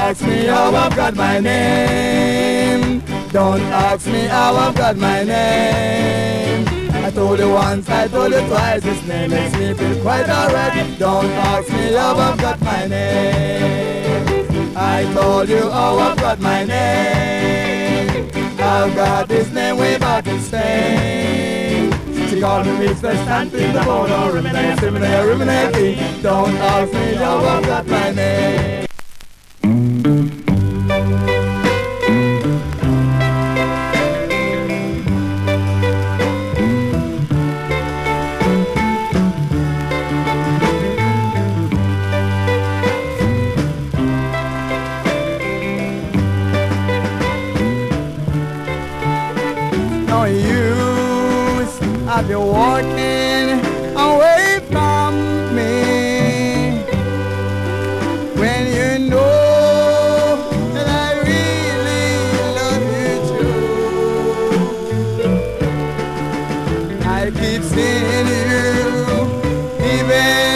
ask me how I've got my name. Don't ask me how I've got my name. I told you once, I told you twice, this name makes me feel quite alright. Don't ask me how I've got my name. I told you how I've got my name. I've got this name way back in Spain. She called me Mr. Stanton, the boat, or ruminate. Don't ask me how I've got my name. No use of you walking away from me when you know that I really love you too. I keep seeing you even